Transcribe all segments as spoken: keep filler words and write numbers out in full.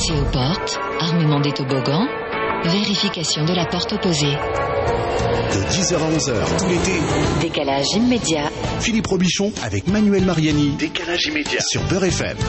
Accès aux portes, armement des toboggans, vérification de la porte opposée. De dix heures à onze heures, tout l'été. Décalage immédiat. Philippe Robichon avec Manuel Mariani. Décalage immédiat. Sur Beurre F M.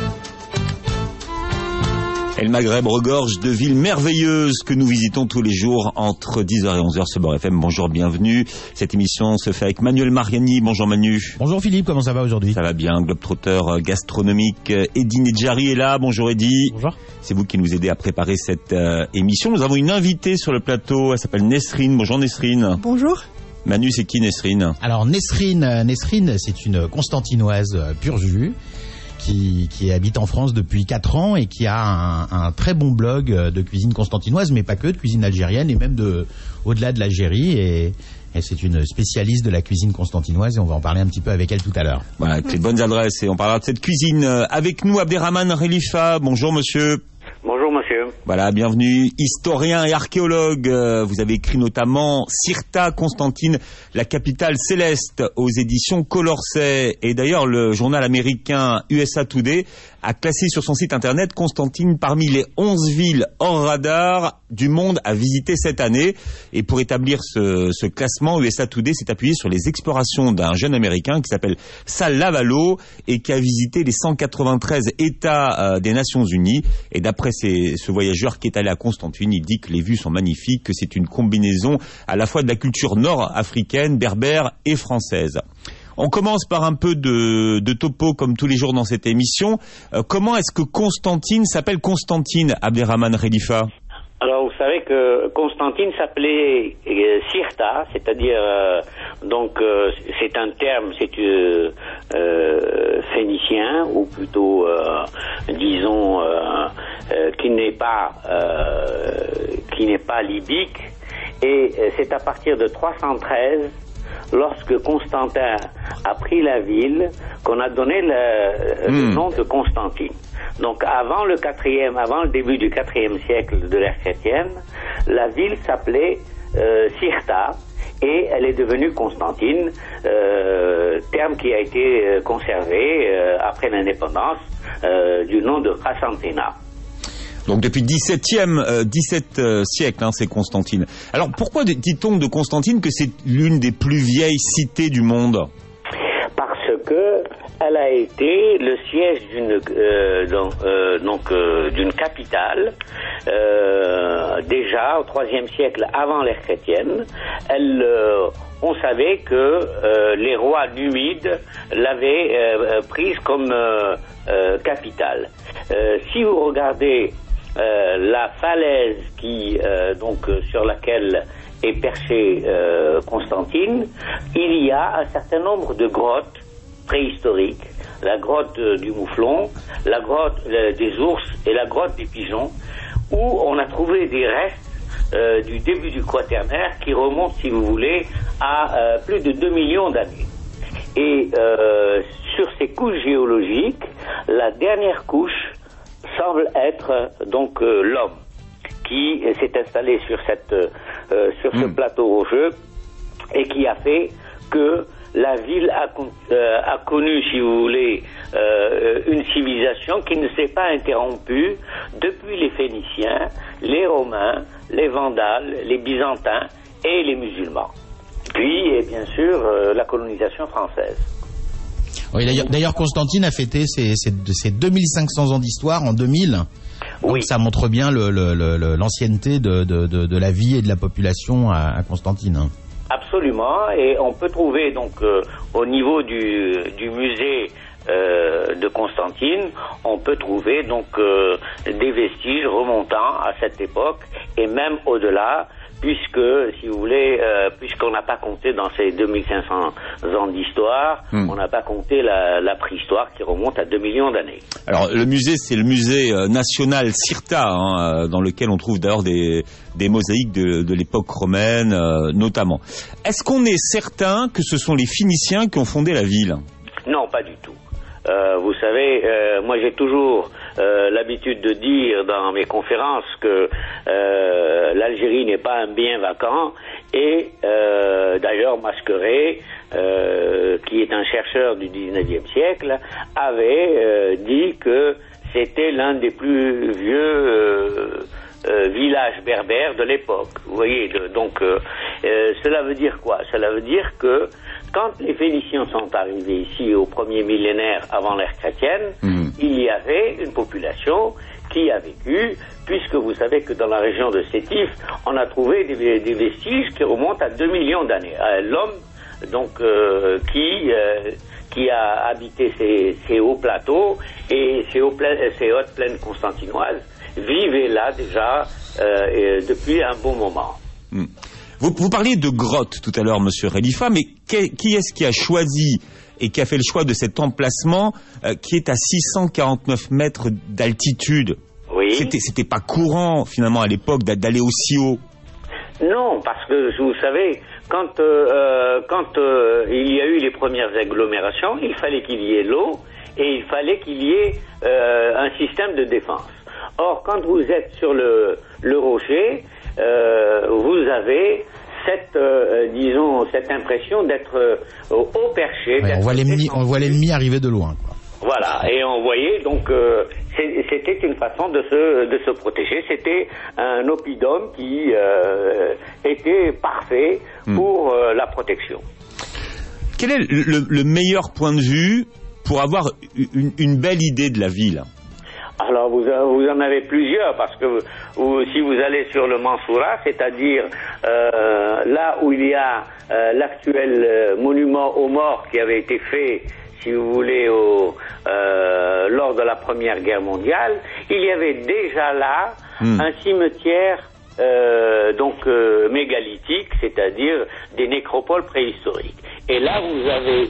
Et le Maghreb regorge de villes merveilleuses que nous visitons tous les jours entre dix heures et onze heures sur Beurre F M. Bonjour, bienvenue. Cette émission se fait avec Manuel Mariani. Bonjour Manu. Bonjour Philippe, comment ça va aujourd'hui? Ça va bien, globetrotter gastronomique. Eddy Nedjari est là. Bonjour Eddy. Bonjour. C'est vous qui nous aidez à préparer cette euh, émission. Nous avons une invitée sur le plateau. Elle s'appelle Nesrine. Bonjour Nesrine. Bonjour. Manu, c'est qui Nesrine? Alors Nesrine, Nesrine, c'est une Constantinoise pur jus. Qui, qui habite en France depuis quatre ans et qui a un, un très bon blog de cuisine constantinoise, mais pas que, de cuisine algérienne et même de, au-delà de l'Algérie. Et, et c'est une spécialiste de la cuisine constantinoise et on va en parler un petit peu avec elle tout à l'heure. Voilà, avec les bonnes adresses et on parlera de cette cuisine. Avec nous, Abderrahmane Khalifa. Bonjour monsieur. Bonjour monsieur. Voilà, bienvenue. Historien et archéologue, vous avez écrit notamment Cirta, Constantine, la capitale céleste aux éditions Colorset. Et d'ailleurs, le journal américain U S A Today a classé sur son site internet Constantine parmi les onze villes hors radar du monde à visiter cette année. Et pour établir ce, ce classement, U S A Today s'est appuyé sur les explorations d'un jeune américain qui s'appelle Sal Lavallo et qui a visité les cent quatre-vingt-treize États euh, des Nations Unies. Et d'après ces, ce voyageur qui est allé à Constantine, il dit que les vues sont magnifiques, que c'est une combinaison à la fois de la culture nord-africaine, berbère et française. On commence par un peu de, de topo comme tous les jours dans cette émission. Euh, comment est-ce que Constantine s'appelle Constantine, Abderrahmane Khalifa? Alors vous savez que Constantine s'appelait euh, Cirta, c'est-à-dire euh, donc euh, c'est un terme, c'est euh, euh, phénicien ou plutôt euh, disons euh, euh, qui n'est pas euh, qui n'est pas libyque et euh, c'est à partir de trois cent treize. Lorsque Constantin a pris la ville, qu'on a donné le, mmh. le nom de Constantine. Donc avant le quatrième, avant le début du quatrième siècle de l'ère chrétienne, la ville s'appelait euh, Cirta et elle est devenue Constantine, euh, terme qui a été conservé euh, après l'indépendance euh, du nom de Constantina. Donc depuis dix-septième, euh, dix-sept euh, siècle, hein, c'est Constantine. Alors pourquoi dit-on de Constantine que c'est l'une des plus vieilles cités du monde? Parce que elle a été le siège d'une euh, donc, euh, donc euh, d'une capitale euh, déjà au troisième siècle avant l'ère chrétienne. Elle, euh, on savait que euh, les rois numides l'avaient euh, prise comme euh, euh, capitale. Euh, si vous regardez Euh, la falaise qui euh, donc euh, sur laquelle est perchée euh, Constantine, il y a un certain nombre de grottes préhistoriques, la grotte euh, du Mouflon, la grotte euh, des ours et la grotte des pigeons, où on a trouvé des restes euh, du début du Quaternaire qui remontent, si vous voulez, à euh, plus de deux millions d'années. Et euh, sur ces couches géologiques, la dernière couche semble être donc euh, l'homme qui euh, s'est installé sur cette euh, sur ce mmh. plateau rocheux et qui a fait que la ville a, euh, a connu, si vous voulez, euh, une civilisation qui ne s'est pas interrompue depuis les Phéniciens, les Romains, les Vandales, les Byzantins et les musulmans. Puis, et bien sûr, euh, la colonisation française. Oui, d'ailleurs, d'ailleurs, Constantine a fêté ses, ses, ses deux mille cinq cents ans d'histoire en deux mille. Donc oui. Ça montre bien le, le, le, l'ancienneté de, de, de, de la vie et de la population à, à Constantine. Absolument, et on peut trouver donc euh, au niveau du, du musée euh, de Constantine, on peut trouver donc euh, des vestiges remontant à cette époque et même au-delà. Puisque, si vous voulez, euh, puisqu'on n'a pas compté dans ces deux mille cinq cents ans d'histoire, mmh. on n'a pas compté la, la préhistoire qui remonte à deux millions d'années. Alors, le musée, c'est le musée national Cirta, hein, dans lequel on trouve d'ailleurs des, des mosaïques de, de l'époque romaine, euh, notamment. Est-ce qu'on est certain que ce sont les Phéniciens qui ont fondé la ville? Non, pas du tout. Euh, vous savez, euh, moi j'ai toujours euh, l'habitude de dire dans mes conférences que euh, l'Algérie n'est pas un bien vacant et euh, d'ailleurs Masqueret, euh, qui est un chercheur du dix-neuvième siècle, avait euh, dit que c'était l'un des plus vieux euh, euh, villages berbères de l'époque. Vous voyez, de, donc euh, euh, cela veut dire quoi? Cela veut dire que quand les Phéniciens sont arrivés ici au premier millénaire avant l'ère chrétienne, mmh. il y avait une population qui a vécu, puisque vous savez que dans la région de Sétif, on a trouvé des, des vestiges qui remontent à deux millions d'années. Euh, l'homme, donc, euh, qui, euh, qui a habité ces, ces hauts plateaux et ces, hauts pla- ces hautes plaines constantinoises, vivait là déjà euh, depuis un bon moment. Mmh. Vous, vous parliez de grottes tout à l'heure, Monsieur Relifa, mais qui, qui est-ce qui a choisi et qui a fait le choix de cet emplacement euh, qui est à six cent quarante-neuf mètres d'altitude? Oui. C'était, c'était pas courant, finalement, à l'époque, d'aller aussi haut. Non, parce que, vous savez, quand, euh, quand euh, il y a eu les premières agglomérations, il fallait qu'il y ait l'eau et il fallait qu'il y ait euh, un système de défense. Or, quand vous êtes sur le, le rocher, euh, vous avez cette, euh, disons, cette impression d'être euh, au perché. Ouais, on voit l'ennemi, on voit l'ennemi arriver de loin, quoi. Voilà, et on voyait donc euh, c'était une façon de se de se protéger. C'était un oppidum qui euh, était parfait pour euh, la protection. Quel est le, le meilleur point de vue pour avoir une, une belle idée de la ville? Alors vous, vous en avez plusieurs, parce que vous, si vous allez sur le Mansoura, c'est-à-dire euh, là où il y a euh, l'actuel monument aux morts qui avait été fait, si vous voulez, au, euh, lors de la Première Guerre mondiale, il y avait déjà là mmh. un cimetière euh, donc euh, mégalithique, c'est-à-dire des nécropoles préhistoriques. Et là, vous avez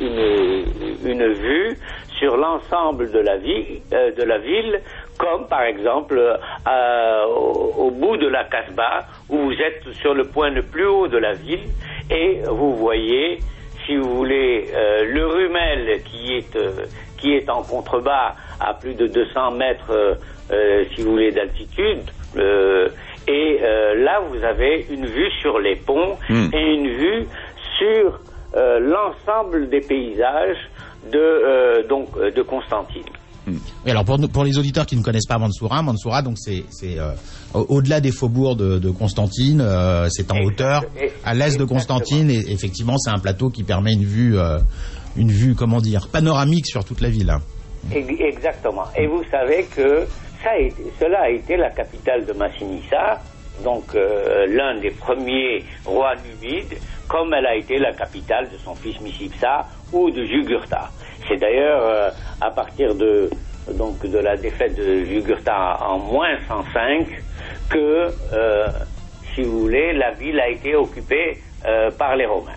une, une vue sur l'ensemble de la ville, euh, de la ville, comme par exemple euh, au, au bout de la Casbah, où vous êtes sur le point le plus haut de la ville, et vous voyez, si vous voulez, euh, le Rumel qui est euh, qui est en contrebas à plus de deux cents mètres, euh, euh, si vous voulez, d'altitude. Euh, et euh, là, vous avez une vue sur les ponts mmh. et une vue sur euh, l'ensemble des paysages de euh, donc de Constantine. Oui, alors pour, pour les auditeurs qui ne connaissent pas Mansoura, Mansoura donc c'est, c'est euh, au-delà des faubourgs de, de Constantine, euh, c'est en Exact, hauteur, à l'est de Constantine, et effectivement c'est un plateau qui permet une vue, euh, une vue comment dire, panoramique sur toute la ville. Exactement. Et vous savez que ça a été, cela a été la capitale de Massinissa, donc euh, l'un des premiers rois numides, comme elle a été la capitale de son fils Micipsa ou de Jugurtha. C'est d'ailleurs euh, à partir de, donc, de la défaite de Jugurtha en moins cent cinq que, euh, si vous voulez, la ville a été occupée euh, par les Romains.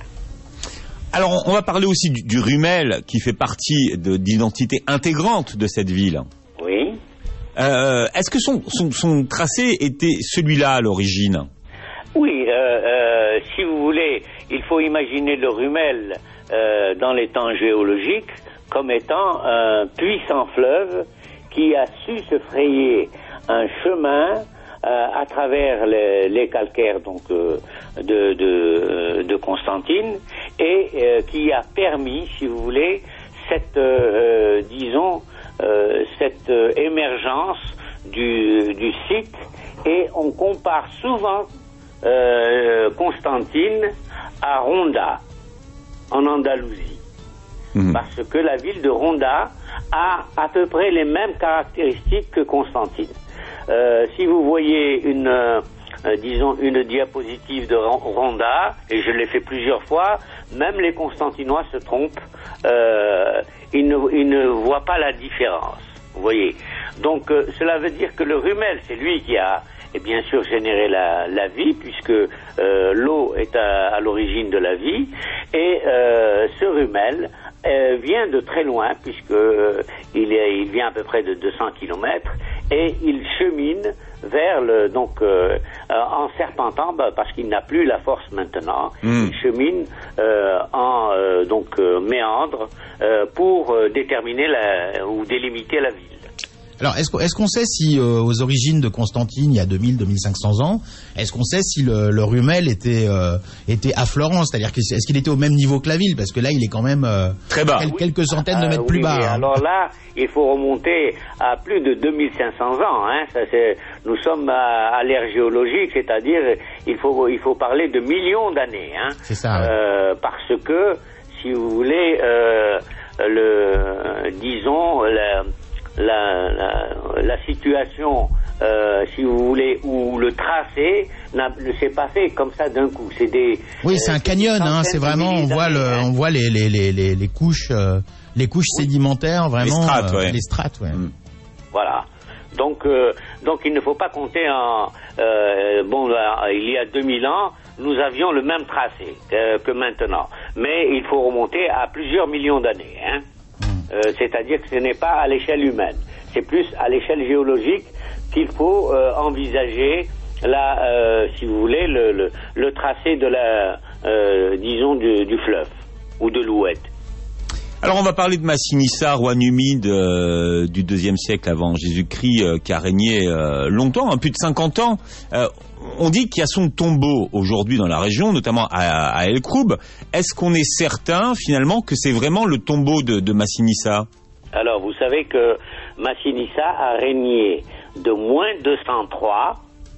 Alors, on va parler aussi du, du Rumel, qui fait partie de, d'identité intégrante de cette ville. Oui. Euh, est-ce que son, son, son tracé était celui-là à l'origine? Oui, euh, euh, si vous voulez, il faut imaginer le Rumel euh, dans les temps géologiques comme étant un puissant fleuve qui a su se frayer un chemin euh, à travers les, les calcaires donc euh, de, de, de Constantine et euh, qui a permis, si vous voulez, cette, euh, disons, euh, cette euh, émergence du, du site, et on compare souvent euh, Constantine à Ronda, en Andalousie. Mmh. Parce que la ville de Ronda a à peu près les mêmes caractéristiques que Constantine. Euh, si vous voyez une, euh, disons, une diapositive de Ronda, et je l'ai fait plusieurs fois, même les Constantinois se trompent, euh, ils, ne, ils ne voient pas la différence. Vous voyez. Donc euh, cela veut dire que le Rumel, c'est lui qui a, et bien sûr, générer la, la vie, puisque euh, l'eau est à, à l'origine de la vie, et euh, ce Rumel euh, vient de très loin, puisque euh, il, est, il vient à peu près de deux cents kilomètres, et il chemine vers le, donc euh, en serpentant, bah, parce qu'il n'a plus la force maintenant, mmh. il chemine euh, en euh, donc euh, méandre euh, pour euh, déterminer la, ou délimiter la ville. Alors, est-ce, est-ce qu'on sait si, euh, aux origines de Constantine, il y a deux mille, deux mille cinq cents ans, est-ce qu'on sait si le, le Rumel était, euh, était à Florence? C'est-à-dire, est-ce qu'il était au même niveau que la ville? Parce que là, il est quand même euh, très bas. Quel, quelques centaines ah, de mètres oui, plus bas. Oui. Hein. Alors là, il faut remonter à plus de deux mille cinq cents ans. Hein. Ça, c'est, nous sommes à, à l'ère géologique, c'est-à-dire, il faut, il faut parler de millions d'années. Hein. C'est ça. Ouais. Euh, parce que, si vous voulez, euh, le, disons, la, la, la, la situation, euh, si vous voulez, où le tracé n'a, ne s'est pas fait comme ça d'un coup. C'est des. Oui, c'est euh, un canyon. Hein, c'est vraiment, on voit le, hein. on voit les, les, les, les, les couches, euh, les couches oui. sédimentaires, vraiment. Les strates, euh, ouais. Les strates, ouais. Mmh. Voilà. Donc, euh, donc il ne faut pas compter en. Euh, bon, là, il y a deux mille ans, nous avions le même tracé euh, que maintenant, mais il faut remonter à plusieurs millions d'années. Hein. Mmh. Euh, c'est-à-dire que ce n'est pas à l'échelle humaine, c'est plus à l'échelle géologique qu'il faut euh, envisager la, euh, si vous voulez, le, le, le tracé de la, euh, disons, du, du fleuve ou de l'Oued. Alors on va parler de Massinissa, roi numide euh, du deuxième siècle avant Jésus-Christ, euh, qui a régné euh, longtemps, hein, plus de cinquante ans. Euh, on dit qu'il y a son tombeau aujourd'hui dans la région, notamment à, à El Kroub. Est-ce qu'on est certain finalement que c'est vraiment le tombeau de, de Massinissa? Alors vous savez que Massinissa a régné de moins deux cent trois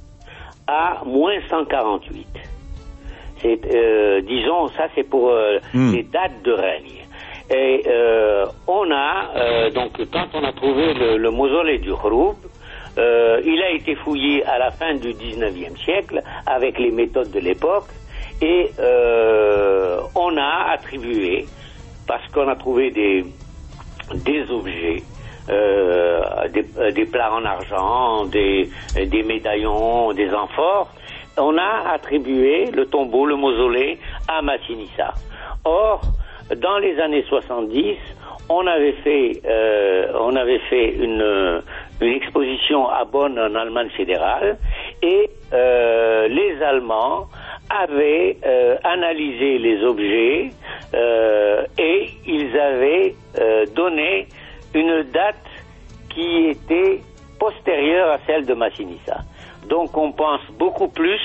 à moins cent quarante-huit. C'est, euh, disons, ça c'est pour euh, mm. les dates de règne. Et euh, on a, euh, donc quand on a trouvé le, le mausolée du Khroub, euh, il a été fouillé à la fin du dix-neuvième siècle avec les méthodes de l'époque et euh, on a attribué, parce qu'on a trouvé des, des objets, euh, des, des plats en argent, des, des médaillons, des amphores, on a attribué le tombeau, le mausolée à Massinissa. Or, dans les années soixante-dix, on avait fait, euh, on avait fait une, une exposition à Bonn en Allemagne fédérale et euh, les Allemands avaient euh, analysé les objets euh, et ils avaient euh, donné une date qui était postérieure à celle de Massinissa. Donc on pense beaucoup plus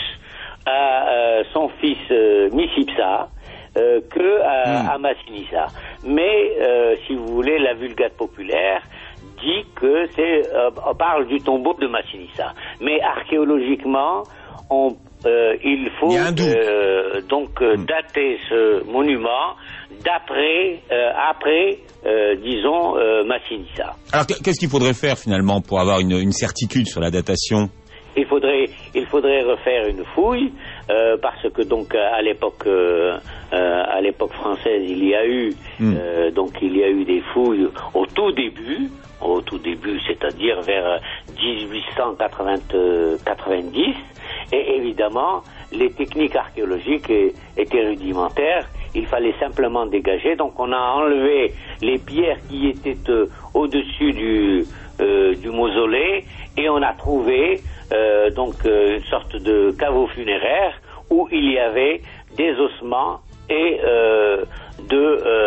à euh, son fils euh, Micipsa, Euh, que à, mmh. à Massinissa. Mais, euh, si vous voulez, la Vulgate populaire dit que c'est, euh, on parle du tombeau de Massinissa. Mais archéologiquement, on, euh, il faut il euh, donc euh, mmh. dater ce monument d'après, euh, après, euh, disons, euh, Massinissa. Alors, qu'est-ce qu'il faudrait faire finalement pour avoir une, une certitude sur la datation? Il faudrait, il faudrait refaire une fouille euh, parce que donc à l'époque, euh, euh, à l'époque française, il y a eu mm. euh, donc il y a eu des fouilles au tout début, au tout début, c'est-à-dire vers dix-huit cent quatre-vingt-dix, et évidemment les techniques archéologiques étaient rudimentaires. Il fallait simplement dégager. Donc on a enlevé les pierres qui étaient euh, au-dessus du euh, du mausolée et on a trouvé Euh, donc euh, une sorte de caveau funéraire où il y avait des ossements et euh, de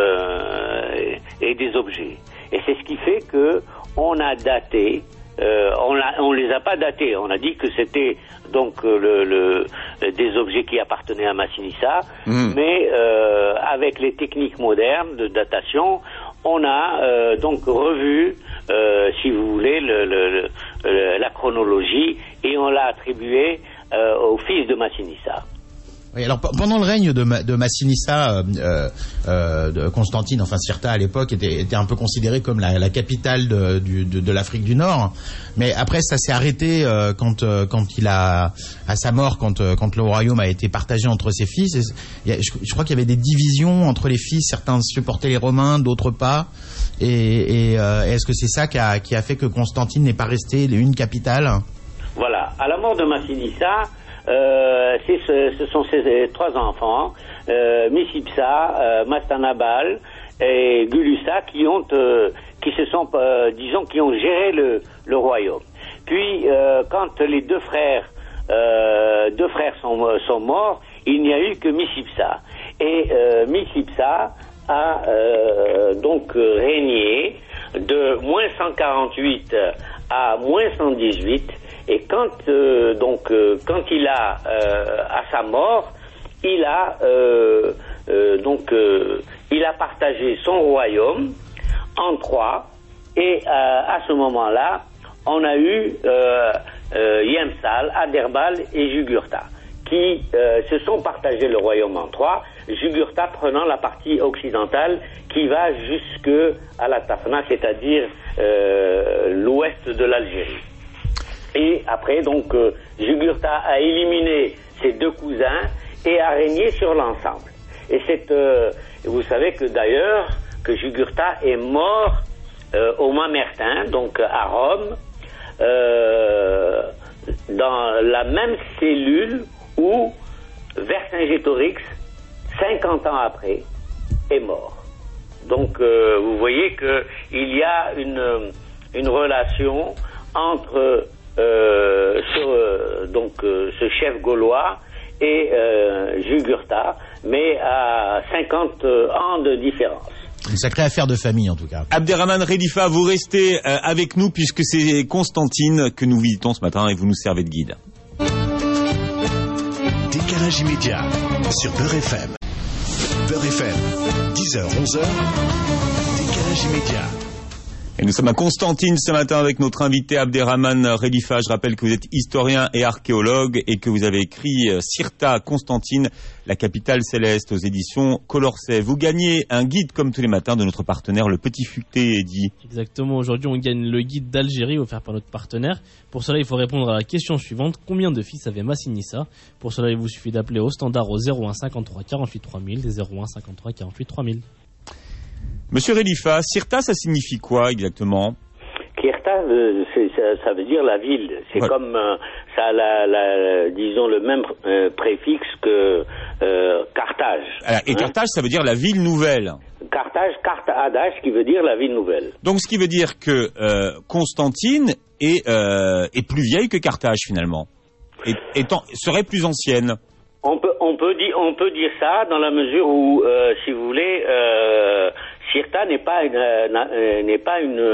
euh, et des objets. Et c'est ce qui fait que on a daté, euh, on a, on les a pas datés, on a dit que c'était donc le, le des objets qui appartenaient à Massinissa, mmh. mais euh, avec les techniques modernes de datation, on a euh, donc revu, euh, si vous voulez, le, le, le, la chronologie et on l'a attribué euh, au fils de Massinissa. Oui, alors pendant le règne de, de Massinissa, euh, euh, de Constantine, enfin Cirta à l'époque était, était un peu considérée comme la, la capitale de, du, de, de l'Afrique du Nord. Mais après, ça s'est arrêté euh, quand, euh, quand il a, à sa mort, quand, euh, quand le royaume a été partagé entre ses fils. Et, il y a, je, je crois qu'il y avait des divisions entre les fils. Certains supportaient les Romains, d'autres pas. Et, et euh, est-ce que c'est ça qui a, qui a fait que Constantine n'est pas resté une capitale? Voilà. À la mort de Massinissa, Euh, c'est ce, ce sont ces trois enfants, euh, Micipsa, euh, Mastanabal et Gulussa, qui ont, euh, qui se sont, euh, disons, qui ont géré le, le royaume. Puis, euh, quand les deux frères, euh, deux frères sont, sont morts, il n'y a eu que Micipsa. Et euh, Micipsa a euh, donc régné de moins cent quarante-huit à moins cent dix-huit, et quand euh, donc euh, quand il a euh, à sa mort, il a euh, euh, donc euh, il a partagé son royaume en trois, et euh, à ce moment-là, on a eu euh, euh, Yemsal, Aderbal et Jugurtha, qui euh, se sont partagés le royaume en trois, Jugurtha prenant la partie occidentale qui va jusque à la Tafna, c'est-à-dire euh, l'ouest de l'Algérie. Et après, donc, euh, Jugurtha a éliminé ses deux cousins et a régné sur l'ensemble. Et c'est, euh, vous savez que d'ailleurs, que Jugurtha est mort euh, au Mamertin, donc à Rome, euh, dans la même cellule où Vercingétorix, cinquante ans après, est mort. Donc, euh, vous voyez qu'il y a une, une relation entre euh, ce, euh, donc, euh, ce chef gaulois et euh, Jugurtha, mais à cinquante ans de différence. Une sacrée affaire de famille, en tout cas. Abderrahmane Khelifa, vous restez euh, avec nous puisque c'est Constantine que nous visitons ce matin et vous nous servez de guide. Décalage immédiat sur Beurre F M. Beurre F M, dix heures, onze heures, décalage immédiat. Et nous sommes à Constantine ce matin avec notre invité Abderrahmane Khelifa. Je rappelle que vous êtes historien et archéologue et que vous avez écrit Cirta Constantine, la capitale céleste, aux éditions Colorset. Vous gagnez un guide comme tous les matins de notre partenaire, le Petit Futé, Eddy. Exactement, aujourd'hui on gagne le guide d'Algérie offert par notre partenaire. Pour cela il faut répondre à la question suivante: combien de fils avait Massinissa? Pour cela il vous suffit d'appeler au standard au zéro un cinquante-trois quarante-huit trois mille, zéro un cinquante-trois quarante-huit trois mille. Monsieur Khelifa, Cirta, ça signifie quoi exactement? Cirta, euh, ça, ça veut dire la ville. C'est ouais. comme euh, ça a la, la, disons le même euh, préfixe que euh, Carthage. Alors, et hein? Carthage, ça veut dire la ville nouvelle. Carthage, Carthage, qui veut dire la ville nouvelle. Donc, ce qui veut dire que euh, Constantine est, euh, est plus vieille que Carthage finalement, et, étant, serait plus ancienne. On peut, on peut dire, on peut dire ça dans la mesure où, euh, si vous voulez, euh, Cirta n'est pas une, euh, n'est pas une,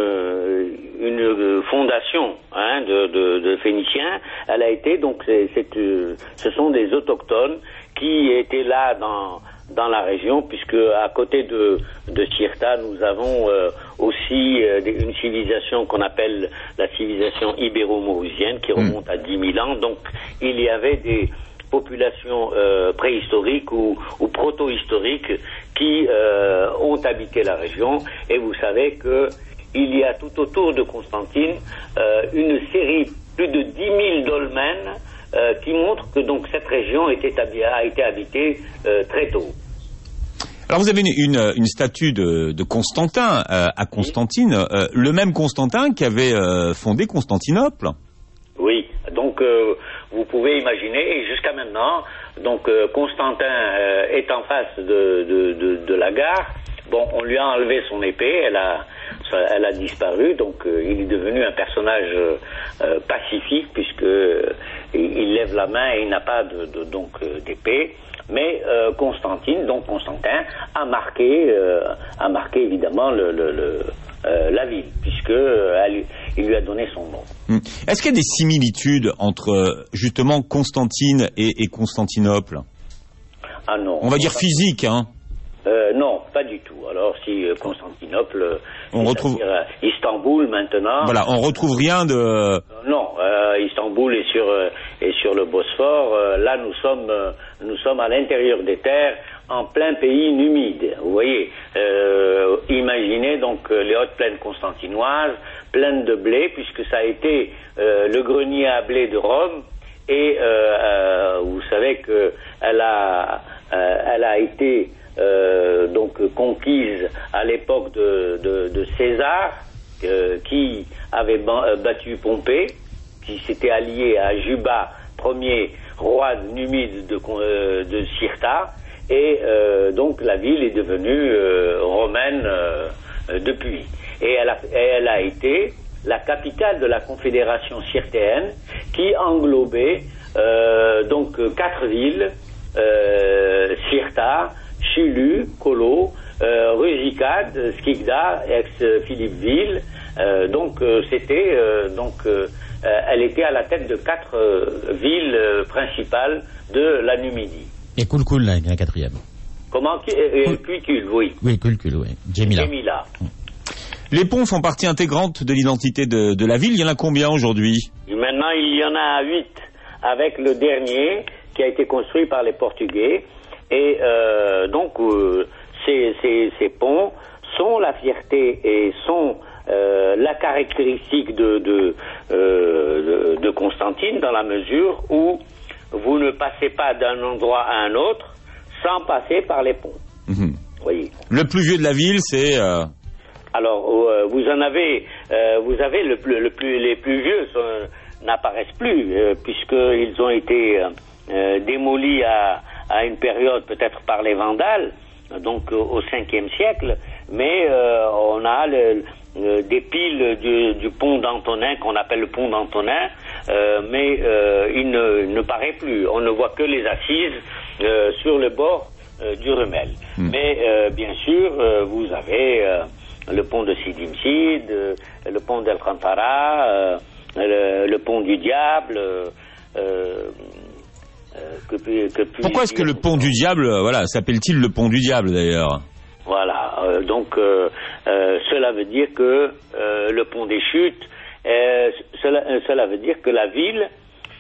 une fondation hein, de, de, de Phéniciens. Elle a été donc, c'est, c'est, ce sont des autochtones qui étaient là dans dans la région, puisque à côté de de Cirta, nous avons euh, aussi euh, une civilisation qu'on appelle la civilisation ibéro-mauricienne, qui remonte mmh. à dix mille ans. Donc, il y avait des populations euh, préhistoriques ou, ou proto-historiques qui euh, ont habité la région, et vous savez que il y a tout autour de Constantine euh, une série plus de dix mille dolmens euh, qui montrent que donc cette région était, a été habitée euh, très tôt. Alors vous avez une, une, une statue de, de Constantin euh, à Constantine, euh, le même Constantin qui avait euh, fondé Constantinople. Oui, donc euh, vous pouvez imaginer, et jusqu'à maintenant, donc euh, Constantin euh, est en face de, de, de, de la gare. Bon, on lui a enlevé son épée, elle a, elle a disparu, donc euh, il est devenu un personnage euh, pacifique, puisque euh, il lève la main et il n'a pas de, de, donc euh, d'épée. Mais euh, Constantine, donc Constantin, a marqué, euh, a marqué évidemment le, le, le, euh, la ville, puisque euh, elle, il lui a donné son nom. Hum. Est-ce qu'il y a des similitudes entre justement Constantine et, et Constantinople? Ah non. On va dire physique, hein. Euh, non, pas du tout. Alors si euh, Constantinople, on retrouve euh, Istanbul maintenant. Voilà, on retrouve rien de. Euh, non, euh, Istanbul est sur euh, est sur le Bosphore. Euh, là, nous sommes euh, nous sommes à l'intérieur des terres, en plein pays numide. Vous voyez. Euh, imaginez donc les hautes plaines constantinoises, pleines de blé, puisque ça a été euh, le grenier à blé de Rome. Et euh, euh, vous savez que elle a euh, elle a été Euh, donc conquise à l'époque de, de, de César, euh, qui avait ban, euh, battu Pompée, qui s'était allié à Juba, premier roi numide de, euh, de Cirta, et euh, donc la ville est devenue euh, romaine euh, depuis. Et elle a, elle a été la capitale de la confédération cirtéenne, qui englobait euh, donc quatre villes, euh, Cirta, Chulu, Colo, euh, Rusicade, Skikda, ex-Philippeville, Euh, donc euh, c'était euh, donc euh, euh, elle était à la tête de quatre euh, villes euh, principales de la Numidie. Et Kulkul, la, la quatrième. Comment euh, Kulkul, oui. Oui, Kulkul, oui. Jemila. Jemila. Les ponts font partie intégrante de l'identité de, de la ville. Il y en a combien aujourd'hui? Maintenant, il y en a huit, avec le dernier qui a été construit par les Portugais. Et euh, donc, euh, ces, ces, ces ponts sont la fierté et sont euh, la caractéristique de, de, euh, de, de Constantine, dans la mesure où vous ne passez pas d'un endroit à un autre sans passer par les ponts. Mmh. Voyez. Le plus vieux de la ville, c'est... Euh... Alors, euh, vous en avez, euh, vous avez le plus, le plus, les plus vieux sont, n'apparaissent plus, euh, puisqu'ils ont été euh, démolis à, à une période peut-être par les Vandales, donc au cinquième siècle, mais euh, on a le, le, des piles du, du pont d'Antonin, qu'on appelle le pont d'Antonin, euh, mais euh, il, ne, il ne paraît plus. On ne voit que les assises euh, sur le bord euh, du Rumel. Mmh. Mais euh, bien sûr, euh, vous avez... Euh, le pont de Sidi Msid, euh, le pont d'El-Khantara, euh, le, le pont du Diable. Euh, euh, que, que Pourquoi est-ce que le pont du Diable, voilà, s'appelle-t-il le pont du Diable d'ailleurs? Voilà, euh, donc euh, euh, cela veut dire que euh, le pont des Chutes, euh, cela, euh, cela veut dire que la ville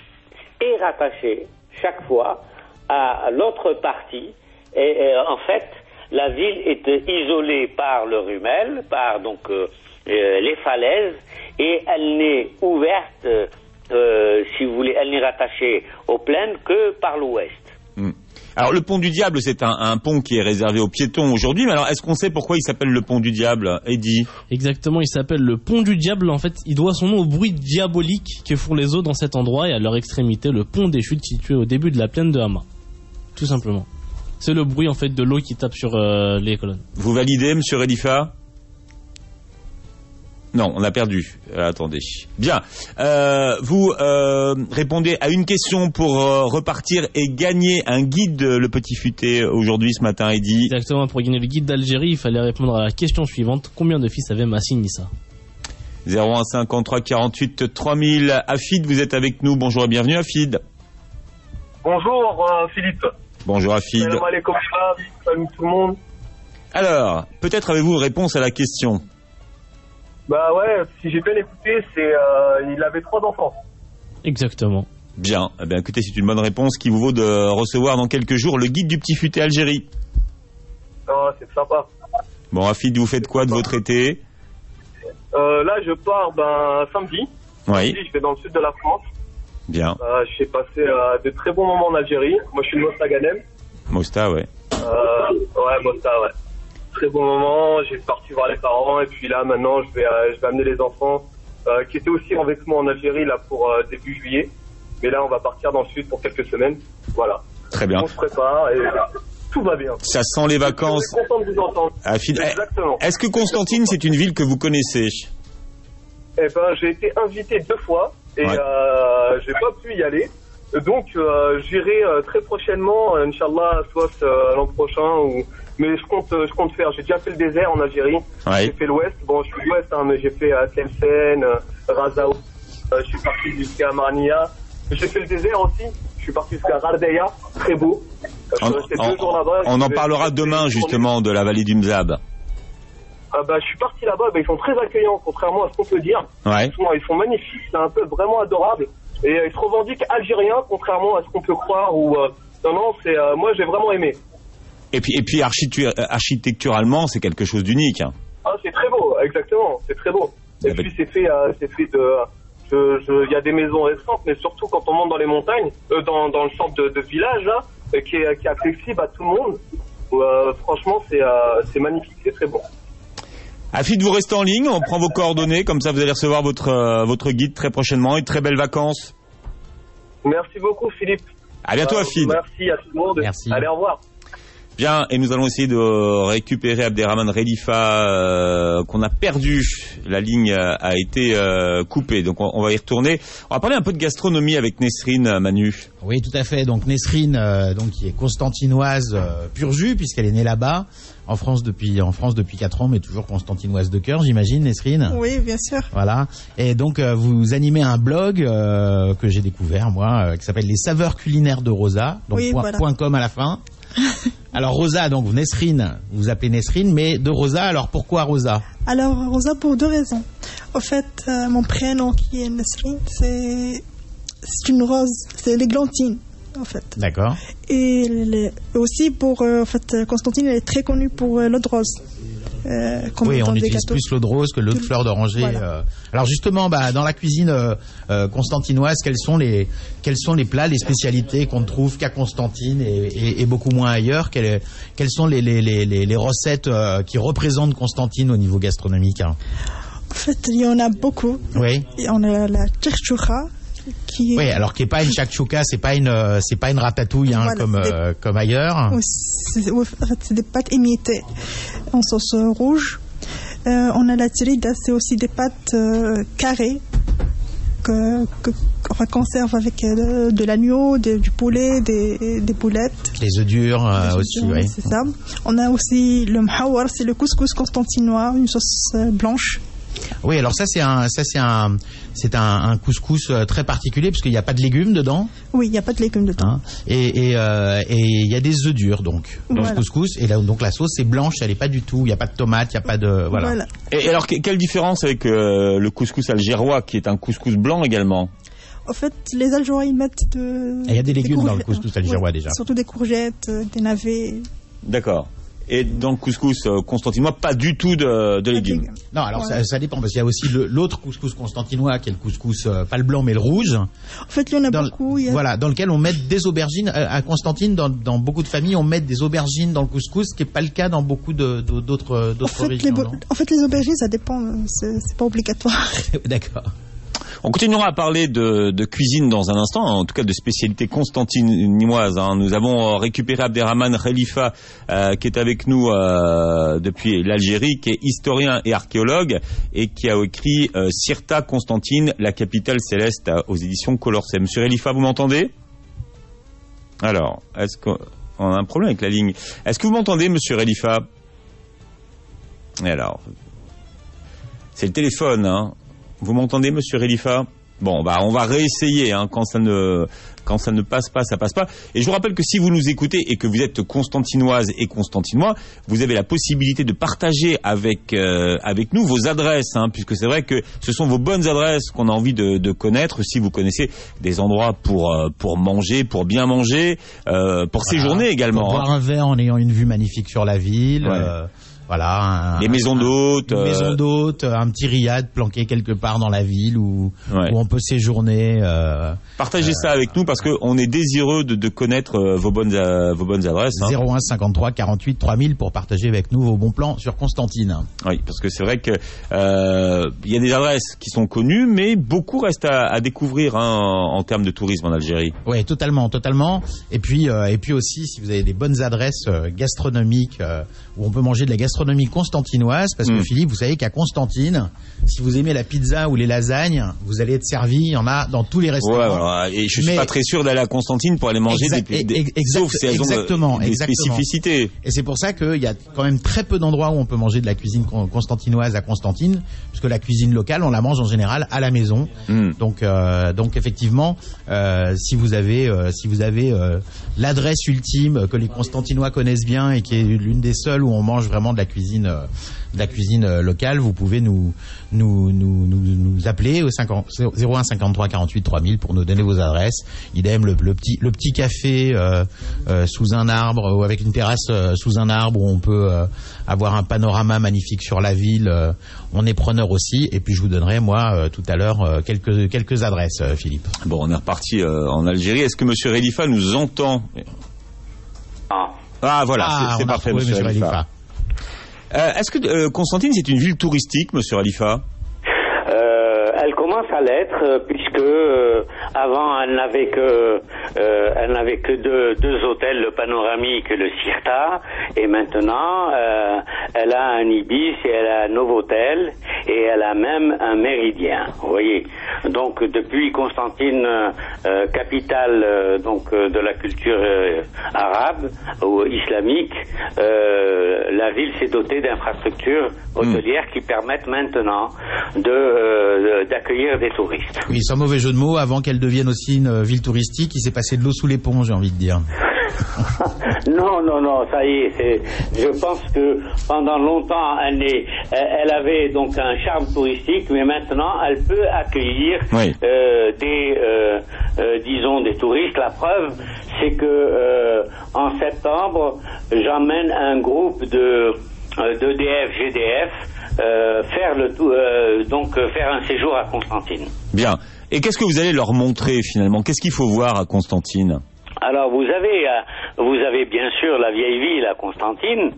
est rattachée chaque fois à l'autre partie, et, et en fait, la ville est isolée par le Rumel, par donc euh, euh, les falaises, et elle n'est ouverte, euh, si vous voulez, elle n'est rattachée aux plaines que par l'ouest. Mmh. Alors le pont du Diable, c'est un, un pont qui est réservé aux piétons aujourd'hui, mais alors est-ce qu'on sait pourquoi il s'appelle le pont du Diable, Eddy? Exactement, il s'appelle le pont du Diable. En fait, il doit son nom au bruit diabolique que font les eaux dans cet endroit, et à leur extrémité, le pont des Chutes situé au début de la plaine de Hama. Tout simplement. C'est le bruit en fait de l'eau qui tape sur euh, les colonnes. Vous validez, monsieur Relifa? Non, on a perdu. Euh, attendez. Bien. Euh, vous euh, répondez à une question pour euh, repartir et gagner un guide, le Petit Futé, aujourd'hui, ce matin, Eddy. Exactement. Pour gagner le guide d'Algérie, il fallait répondre à la question suivante. Combien de fils avait Massine Nissa? zéro un cinquante-trois quarante-huit trois mille. Afid, vous êtes avec nous. Bonjour et bienvenue, Afid. Bonjour, euh, Philippe. Bonjour Afid. Salam alaikum, salut tout le monde. Alors, peut-être avez-vous une réponse à la question? Bah ouais, si j'ai bien écouté, c'est euh, il avait trois enfants. Exactement. Bien, eh bien écoutez, c'est une bonne réponse qui vous vaut de recevoir dans quelques jours le guide du Petit Futé Algérie. Oh, c'est sympa. Bon Afid, vous faites quoi de votre été? euh, Là, je pars ben, samedi. Oui. Samedi, je vais dans le sud de la France. Bien. Euh, j'ai passé euh, de très bons moments en Algérie. Moi, je suis de Mostaganem. Mosta, ouais. Euh, ouais, Mosta, ouais. Très bon moment. J'ai parti voir les parents. Et puis là, maintenant, je vais, euh, je vais amener les enfants euh, qui étaient aussi avec moi en Algérie là pour euh, début juillet. Mais là, on va partir dans le sud pour quelques semaines. Voilà. Très bien. On se prépare et tout va bien. Ça sent les vacances. Je suis content de vous entendre. Afid, exactement. Est-ce que Constantine, c'est une ville que vous connaissez? Eh ben, j'ai été invité deux fois. Et ouais. euh, j'ai pas pu y aller. Donc euh, j'irai euh, très prochainement, euh, Inch'Allah, soit euh, l'an prochain. Ou... Mais je compte, euh, je compte faire. J'ai déjà fait le désert en Algérie. Ouais. J'ai fait l'ouest. Bon, je suis de l'ouest, hein, mais j'ai fait euh, Tlemcen, euh, Razaou. Euh, je suis parti jusqu'à Marnia. J'ai fait le désert aussi. Je suis parti jusqu'à Rardeya. Très beau. Euh, je suis resté on, deux jours là-bas. On en parlera demain justement de la vallée du Mzab. Ah bah, je suis parti là-bas, bah, ils sont très accueillants, contrairement à ce qu'on peut dire. Ouais. Ils, sont, ils sont magnifiques, c'est un peuple vraiment adorable. Et euh, ils se revendiquent algériens, contrairement à ce qu'on peut croire. Ou euh, non, non, c'est euh, moi j'ai vraiment aimé. Et puis, et puis architecture, architecturalement, c'est quelque chose d'unique. Hein. Ah, c'est très beau, exactement, c'est très beau. Et, et puis ben... c'est fait, euh, c'est fait de. Il je, y a des maisons récentes, mais surtout quand on monte dans les montagnes, euh, dans, dans le centre de, de village là, euh, qui, est, qui est accessible à tout le monde. Euh, franchement, c'est euh, c'est magnifique, c'est très beau. Afid, vous restez en ligne, on prend vos coordonnées, comme ça vous allez recevoir votre, euh, votre guide très prochainement et de très belles vacances. Merci beaucoup Philippe. À bientôt euh, Afid. Merci à tout le monde. Merci. Allez, au revoir. Bien, et nous allons essayer de récupérer Abderrahmane Khalifa euh, qu'on a perdu. La ligne a été euh, coupée, donc on, on va y retourner. On va parler un peu de gastronomie avec Nesrine, Manu. Oui, tout à fait. Donc Nesrine, euh, donc qui est constantinoise euh, pur jus puisqu'elle est née là-bas. En France depuis en France depuis quatre ans, mais toujours constantinoise de cœur, j'imagine, Nesrine. Oui, bien sûr. Voilà. Et donc euh, vous animez un blog euh, que j'ai découvert moi, euh, qui s'appelle Les Saveurs culinaires de Rosa. Donc oui, point, voilà. point com à la fin. Alors Rosa, donc Nesrine, vous vous appelez Nesrine, mais de Rosa. Alors pourquoi Rosa? Alors Rosa pour deux raisons. En fait, euh, mon prénom qui est Nesrine, c'est c'est une rose, c'est l'églantine. En fait. D'accord. Et les, aussi pour euh, en fait Constantine elle est très connue pour euh, l'eau de rose. Euh, oui, on utilise plus l'eau de rose que l'eau de fleur d'oranger. Voilà. Euh. Alors justement, bah, dans la cuisine euh, euh, constantinoise, quels sont les quels sont les plats, les spécialités qu'on ne trouve qu'à Constantine et, et, et beaucoup moins ailleurs? Quelles, quelles sont les les, les, les recettes euh, qui représentent Constantine au niveau gastronomique, hein? En fait, il y en a beaucoup. Oui. Et on a la tcharchoura. Qui est... Oui, alors qui est pas une shakshuka, c'est pas une, c'est pas une ratatouille hein, voilà, comme des... euh, comme ailleurs. C'est, en fait, c'est des pâtes émiettées en sauce rouge. Euh, on a la tirida, c'est aussi des pâtes euh, carrées que, que qu'on conserve avec euh, de l'agneau, de, du poulet, des, des poulettes. Les œufs durs euh, les aussi, œufs, oui. C'est ça. On a aussi le mhawar, c'est le couscous constantinois, une sauce euh, blanche. Oui, alors ça c'est un, ça c'est un, c'est un, un couscous très particulier parce qu'il n'y a pas de légumes dedans. Oui, il n'y a pas de légumes dedans. Hein, et et euh, et il y a des œufs durs donc dans voilà. ce couscous et là donc la sauce est blanche, elle est pas du tout, il n'y a pas de tomate, il n'y a pas de voilà. voilà. Et alors quelle différence avec euh, le couscous algérois qui est un couscous blanc également? En fait, les Algérois ils mettent de. Il y a des légumes des dans le couscous algérois ouais, déjà. Surtout des courgettes, des navets. D'accord. Et dans le couscous euh, constantinois, pas du tout de, de légumes. Non, alors ouais. ça, ça dépend parce qu'il y a aussi le, l'autre couscous constantinois qui est le couscous euh, pas le blanc mais le rouge. En fait, il y en a dans beaucoup. Le, il y a... Voilà, dans lequel on met des aubergines. À Constantine, dans, dans beaucoup de familles, on met des aubergines dans le couscous, ce qui n'est pas le cas dans beaucoup de, de, d'autres, d'autres en fait, régions. Les, non en fait, les aubergines, ça dépend. C'est, c'est pas obligatoire. D'accord. On continuera à parler de, de cuisine dans un instant, en tout cas de spécialités constantinoises. Hein. Nous avons récupéré Abderrahmane Khalifa, euh, qui est avec nous euh, depuis l'Algérie, qui est historien et archéologue, et qui a écrit euh, Cirta Constantine, la capitale céleste, aux éditions Colorset. Monsieur Khalifa, vous m'entendez? Alors, est-ce qu'on a un problème avec la ligne? Est-ce que vous m'entendez, monsieur Khalifa? Alors, c'est le téléphone, hein. Vous m'entendez, monsieur Khalifa? Bon, bah, on va réessayer, hein. Quand ça ne, quand ça ne passe pas, ça passe pas. Et je vous rappelle que si vous nous écoutez et que vous êtes constantinoise et constantinois, vous avez la possibilité de partager avec, euh, avec nous vos adresses, hein, puisque c'est vrai que ce sont vos bonnes adresses qu'on a envie de, de connaître. Si vous connaissez des endroits pour, euh, pour manger, pour bien manger, euh, pour voilà, séjourner également. Pour boire un verre en ayant une vue magnifique sur la ville. Ouais. Euh... Voilà, un, les maisons d'hôtes, une maison d'hôtes, un petit riad planqué quelque part dans la ville où, ouais. où on peut séjourner. Euh, Partagez euh, ça avec nous parce que on est désireux de, de connaître euh, vos bonnes euh, vos bonnes adresses. Hein. zéro un cinquante-trois quarante-huit trois mille pour partager avec nous vos bons plans sur Constantine. Oui, parce que c'est vrai que euh, il y a des adresses qui sont connues, mais beaucoup restent à, à découvrir hein, en, en termes de tourisme en Algérie. Oui, totalement, totalement. Et puis euh, et puis aussi, si vous avez des bonnes adresses euh, gastronomiques euh, où on peut manger de la gastronomie constantinoise, parce que mmh. Philippe, vous savez qu'à Constantine, si vous aimez la pizza ou les lasagnes, vous allez être servi, il y en a dans tous les restaurants. Ouais, voilà. Et je suis Mais... pas très sûr d'aller à Constantine pour aller manger exact, des, des exact, sauf si elles exactement, ont des exactement. spécificités. Et c'est pour ça qu'il y a quand même très peu d'endroits où on peut manger de la cuisine constantinoise à Constantine, puisque la cuisine locale, on la mange en général à la maison. Mmh. Donc, euh, donc effectivement, euh, si vous avez, euh, si vous avez euh, l'adresse ultime que les Constantinois connaissent bien et qui est l'une des seules où on mange vraiment de la cuisine euh, de la cuisine euh, locale, vous pouvez nous nous nous nous, nous appeler au zéro un cinquante-trois quarante-huit trois mille pour nous donner vos adresses. Idem le, le petit le petit café euh, euh, sous un arbre ou avec une terrasse euh, sous un arbre où on peut euh, avoir un panorama magnifique sur la ville. Euh, on est preneur aussi. Et puis je vous donnerai moi euh, tout à l'heure euh, quelques quelques adresses, euh, Philippe. Bon, on est reparti euh, en Algérie. Est-ce que monsieur Khalifa nous entend? Ah. Ah voilà, ah, c'est, c'est parfait, monsieur Khalifa. Khalifa. Euh, est-ce que euh, Constantine, c'est une ville touristique, monsieur Khalifa? euh, Elle commence à l'être euh, puisque euh, avant elle n'avait que euh, elle n'avait que deux, deux hôtels, le Panoramique et le Sirta, et maintenant euh, elle a un Ibis et elle a un Novotel et elle a même un Méridien. Vous voyez. Donc depuis Constantine, euh, capitale euh, donc euh, de la culture euh, arabe ou islamique, euh, la ville s'est dotée d'infrastructures hôtelières mmh. qui permettent maintenant de euh, d'accueillir des touristes. Oui, sans mauvais jeu de mots, avant qu'elle devienne aussi une ville touristique, il s'est passé de l'eau sous les ponts, j'ai envie de dire. non, non, non, ça y est, c'est, je pense que pendant longtemps, elle, est, elle avait donc un charme touristique, mais maintenant, elle peut accueillir oui. euh, des, euh, euh, disons, des touristes. La preuve, c'est que euh, en septembre, j'emmène un groupe de euh, d'E D F, G D F, euh, faire le tout, euh, donc faire un séjour à Constantine. Bien. Et qu'est-ce que vous allez leur montrer finalement ? Qu'est-ce qu'il faut voir à Constantine ? Alors vous avez euh, vous avez bien sûr la vieille ville à Constantine,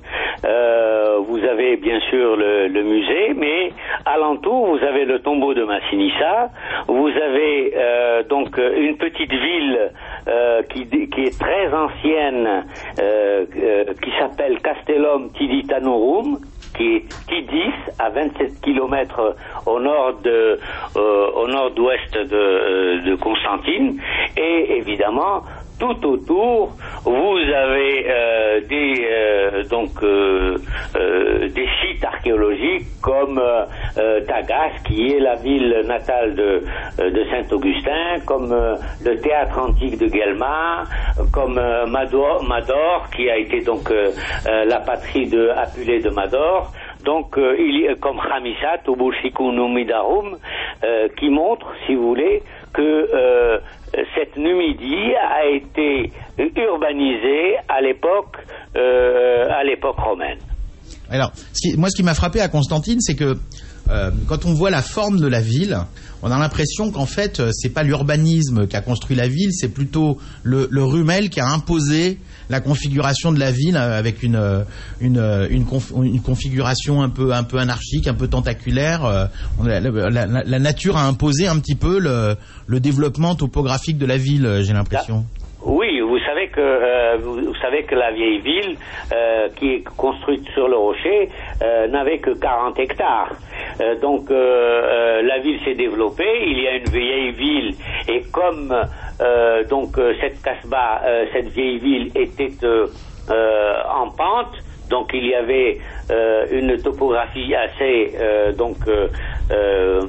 euh, vous avez bien sûr le, le musée, mais alentour vous avez le tombeau de Massinissa, vous avez euh, donc une petite ville euh, qui, qui est très ancienne, euh, euh, qui s'appelle Castellum Tiditanorum, qui est Tidis, à vingt-sept kilomètres au nord de, euh, au nord-ouest de, de Constantine, et évidemment tout autour, vous avez euh, des euh, donc euh, euh, des sites archéologiques comme euh, euh, Tagas, qui est la ville natale de euh, de Saint-Augustin, comme euh, le théâtre antique de Guelma, comme euh, Mador, Mador, qui a été donc euh, euh, la patrie de Apulée de Mador. Donc, euh, il y a comme Khamisat ou Bushiku Numidarum, euh, qui montre, si vous voulez, que euh, cette Numidie a été urbanisée à l'époque, euh, à l'époque romaine. Alors, ce qui, moi, ce qui m'a frappé à Constantine, c'est que euh, quand on voit la forme de la ville, on a l'impression qu'en fait, c'est pas l'urbanisme qui a construit la ville, c'est plutôt le, le Rumel qui a imposé la configuration de la ville avec une une une, conf, une configuration un peu un peu anarchique, un peu tentaculaire. La, la, la, la nature a imposé un petit peu le, le développement topographique de la ville, j'ai l'impression. Oui, vous savez que euh, vous, vous savez que la vieille ville euh, qui est construite sur le rocher euh, n'avait que quarante hectares. Euh, donc euh, euh, la ville s'est développée, il y a une vieille ville, et comme euh, donc euh, cette Casbah, euh, cette vieille ville était euh, euh, en pente, donc il y avait euh, une topographie assez euh, donc euh, euh,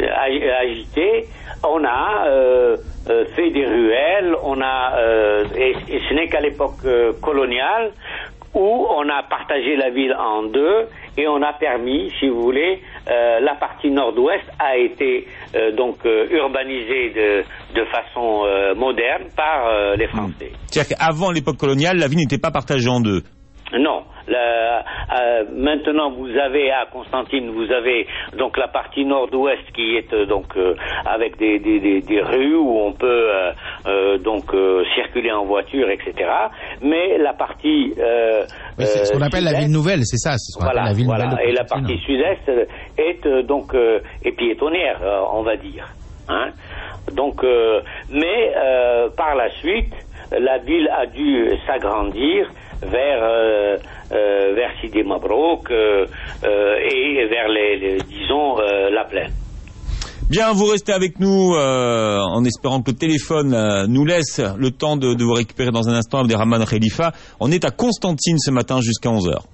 agitée. On a euh, euh, fait des ruelles, on a euh, et, et ce n'est qu'à l'époque euh, coloniale où on a partagé la ville en deux et on a permis, si vous voulez, euh, la partie nord-ouest a été euh, donc euh, urbanisée de, de façon euh, moderne par euh, les Français. C'est-à-dire qu'avant l'époque coloniale, la ville n'était pas partagée en deux. Non. La, euh, maintenant, vous avez à Constantine, vous avez donc la partie nord-ouest qui est euh, donc euh, avec des, des, des, des rues où on peut euh, euh, donc euh, circuler en voiture, et cetera. Mais la partie euh, oui, c'est ce qu'on appelle la ville nouvelle, c'est ça. C'est ce qu'on voilà, appelle la ville voilà. nouvelle de Et la partie sud-est est euh, donc euh, est piétonnière, euh, on va dire. Hein. Donc, euh, mais euh, par la suite, la ville a dû s'agrandir vers euh, euh, vers Sidi Mabrouk euh, euh, et vers les, les disons euh, la plaine. Bien, vous restez avec nous euh, en espérant que le téléphone euh, nous laisse le temps de, de vous récupérer dans un instant, Abderrahmane Khalifa. On est à Constantine ce matin jusqu'à onze heures.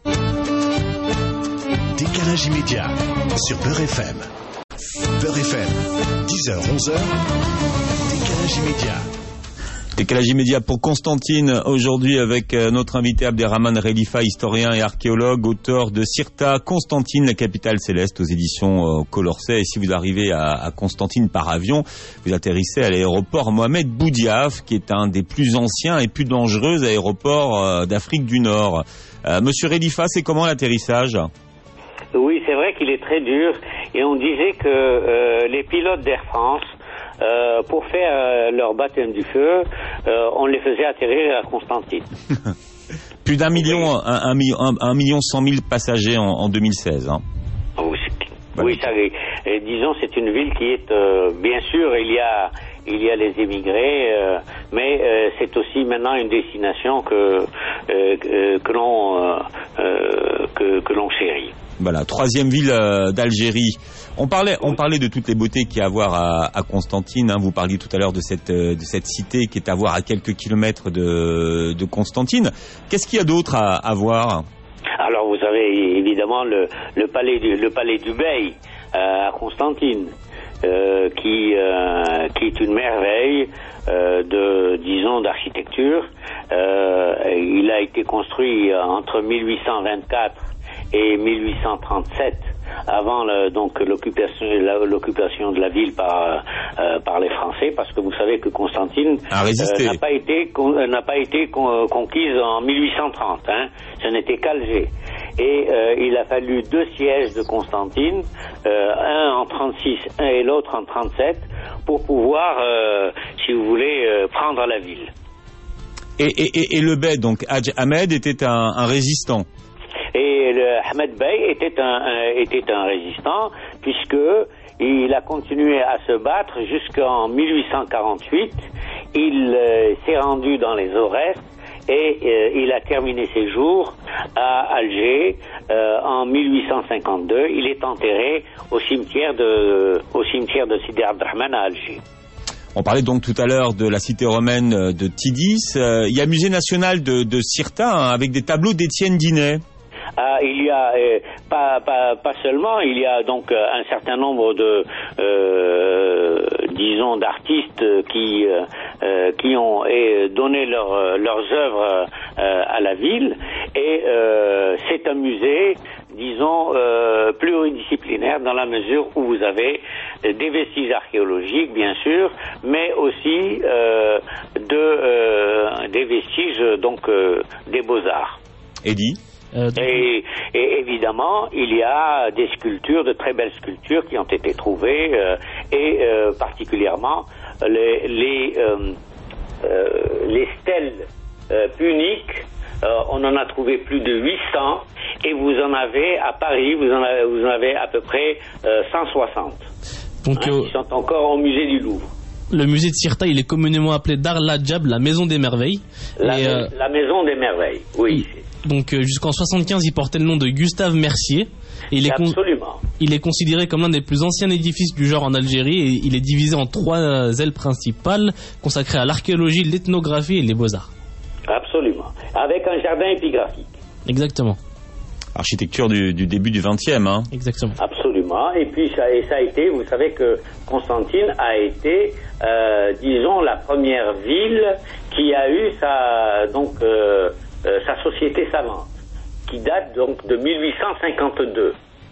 Décalage immédiat sur Beurre F M. Beurre F M, dix heures, onze heures. Décalage immédiat. Décalage immédiat pour Constantine, aujourd'hui avec notre invité Abderrahmane Khalifa, historien et archéologue, auteur de Sirta, Constantine, la capitale céleste, aux éditions Colorset. Et si vous arrivez à, à Constantine par avion, vous atterrissez à l'aéroport Mohamed Boudiaf, qui est un des plus anciens et plus dangereux aéroports d'Afrique du Nord. Euh, Monsieur Khalifa, c'est comment l'atterrissage ? Oui, c'est vrai qu'il est très dur, et on disait que euh, les pilotes d'Air France, Euh, pour faire euh, leur baptême du feu, euh, on les faisait atterrir à Constantine. Plus d'un million, un, un, un, un million cent mille passagers en, en deux mille seize. Hein. Oui, Voilà. Oui, ça, et, disons, c'est une ville qui est, euh, bien sûr, il y a, il y a les émigrés, euh, mais euh, c'est aussi maintenant une destination que euh, que l'on euh, euh, que, que l'on chérit. Voilà, troisième ville euh, d'Algérie. On parlait, on parlait de toutes les beautés qu'il y a à voir à, à Constantine. Hein. Vous parliez tout à l'heure de cette, de cette cité qui est à voir à quelques kilomètres de, de Constantine. Qu'est-ce qu'il y a d'autre à, à voir ? Alors, vous avez évidemment le, le palais du, le palais du Bey euh, à Constantine, euh, qui, euh, qui est une merveille euh, de, disons, d'architecture. Euh, il a été construit entre mille huit cent vingt-quatre et mille huit cent trente-sept, avant le, donc l'occupation l'occupation de la ville par euh, par les Français, parce que vous savez que Constantine euh, n'a pas été n'a pas été conquise en mille huit cent trente, hein. Ce n'était qu'Alger, et euh, il a fallu deux sièges de Constantine, euh, un en trente-six, un et l'autre en trente-sept, pour pouvoir, euh, si vous voulez, euh, prendre la ville. Et, et, et le bey, donc Hadj Ahmed, était un, un résistant. Et le Ahmed Bey était un, un, était un résistant, puisque il a continué à se battre jusqu'en mille huit cent quarante-huit. Il euh, s'est rendu dans les Aurès et euh, il a terminé ses jours à Alger euh, en mille huit cent cinquante-deux. Il est enterré au cimetière de, au cimetière de Sidi Abdelrahman à Alger. On parlait donc tout à l'heure de la cité romaine de Tidis. Euh, il y a le musée national de, de Cirta, hein, avec des tableaux d'Étienne Dinet. Ah, il y a euh, pas, pas pas seulement, il y a donc euh, un certain nombre de euh, disons d'artistes qui euh, qui ont et, donné leur, leurs œuvres euh, à la ville, et euh, c'est un musée, disons, euh, pluridisciplinaire, dans la mesure où vous avez des vestiges archéologiques, bien sûr, mais aussi euh, de euh, des vestiges donc euh, des beaux-arts. Eddy. Euh, et, et évidemment, il y a des sculptures, de très belles sculptures qui ont été trouvées, euh, et euh, particulièrement les les, euh, euh, les stèles euh, puniques. Euh, on en a trouvé plus de huit cents, et vous en avez à Paris, vous en avez, vous en avez à peu près euh, cent soixante. Donc, hein, euh... qui sont encore au musée du Louvre. Le musée de Cirta, il est communément appelé Dar al-Ajab, la maison des merveilles. La, et, euh... la maison des merveilles, oui. Il... Donc euh, jusqu'en soixante-quinze, il portait le nom de Gustave Mercier. Et il, est con... il est considéré comme l'un des plus anciens édifices du genre en Algérie, et il est divisé en trois ailes principales consacrées à l'archéologie, l'ethnographie et les beaux-arts. Absolument. Avec un jardin épigraphique. Exactement. Architecture du, du début du vingtième, hein. Exactement. Absolument. Et puis ça, et ça a été, vous savez que Constantine a été, euh, disons, la première ville qui a eu sa donc euh, Euh, sa société savante, qui date donc de mille huit cent cinquante-deux.